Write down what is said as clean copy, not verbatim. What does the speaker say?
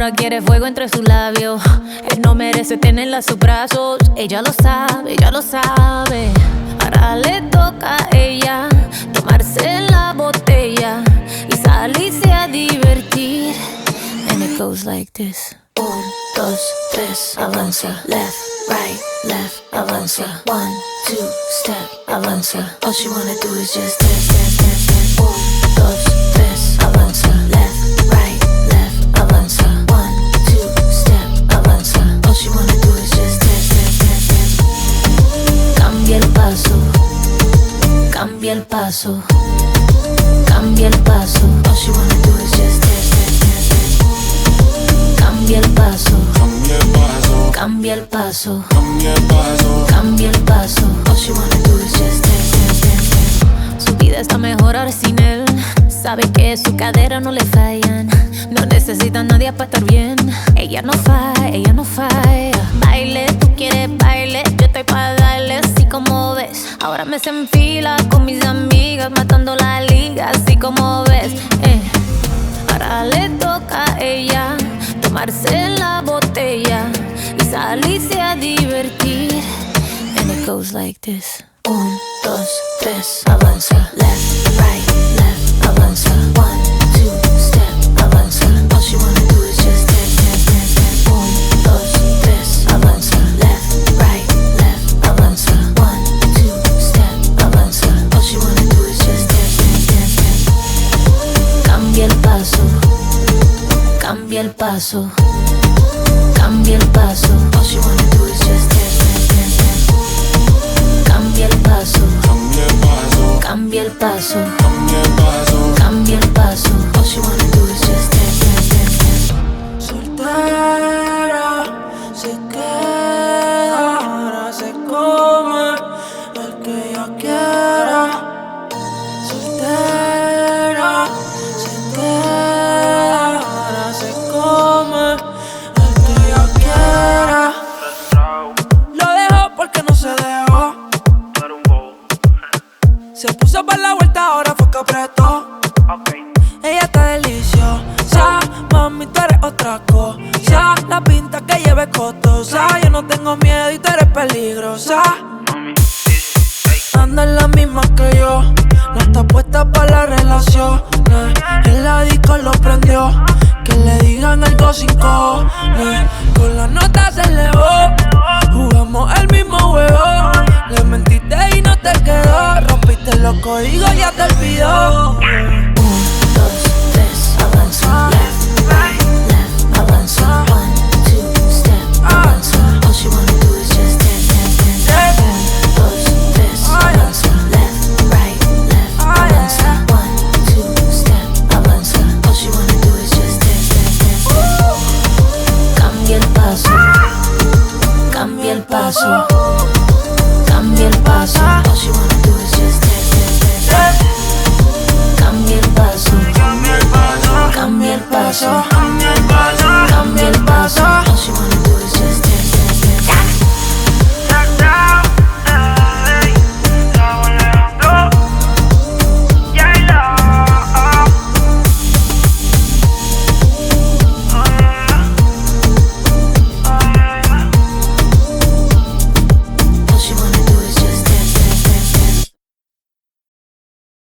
cama quiere fuego entre sus labios. Él no merece tenerla a sus brazos. Ella lo sabe, ella lo sabe. Ahora le toca a ella tomarse la botella y salirse a divertir. And it goes like this. 1, 2, 3, avanza. Left, right, left, avanza. 1, 2, step, avanza. All she wanna do is just dance, dance, dance, dance. 1, 2, 3, avanza. Left, right, left, avanza. 1, 2, step, avanza. All she wanna do is just dance, dance, dance, dance. Cambia el paso, cambia el paso, cambia el paso. All she wanna do is just dance, dance, dance, dance. Cambia el paso, cambia el paso, cambia el paso, cambia el paso, cambia el paso. All she wanna do is just dance, dance, dance, dance. Su vida está mejor ahora sin él. Sabe que su cadera no le fallan. No necesita a nadie para estar bien. Ella no falla, ella no falla. Baile, tú quieres baile, yo estoy para darle así como ves. Ahora me se enfila con mis amigas, matando la liga así como ves. Ahora le toca a ella tomarse la botella y salirse a divertir. And it goes like this. 1, 2, 3, avanza. Left, right, left, avanza. 1, 2, step, avanza. All she wanna do is just dance, dance, dance, dance. 1, 2, 3, avanza. Left, right, left, avanza. 1, 2, step, avanza. All she wanna do is just dance, dance, dance, dance. Cambia el paso, cambia el paso, cambia el paso. All she wanna do is just dance, dance, dance, dance. Cambia el paso, cambia el paso, cambia el paso, cambia el paso, cambia el paso. All she wanna do is just dance, dance, dance, dance. Soltera, se queda, ahora se come el que ella quiera. Soltera, se queda, ahora se come el que ella quiera. Lo dejó porque no se dejó. Se puso para la vuelta, ahora fue que apretó. Ella está deliciosa, mami, tú eres otra cosa. La pinta que lleve es costosa. Yo no tengo miedo y tú eres peligrosa. Anda en la misma que yo, no está puesta para la relación. En la disco lo prendió, que le digan algo sin cojones. Con la nota se elevó, jugamos el mismo juego. Le mentiste y no te quedó, rompiste los códigos, ya te olvidó. 1, 2, 3, avanza. Left, right, left, avanza. 1, 2, step, avanza. All she wanna do is just dance, dance, dance. 1, 2, 3, avanza. Left, right, left, avanza. 1, 2, step, avanza. All she wanna do is just dance, dance, dance. Cambia el paso, cambia el paso, cambia el paso. All she wanna do is just dance, dance, dance. Cambia el paso, cambia el paso, cambia el paso, cambia el paso, cambia el paso. All she wanna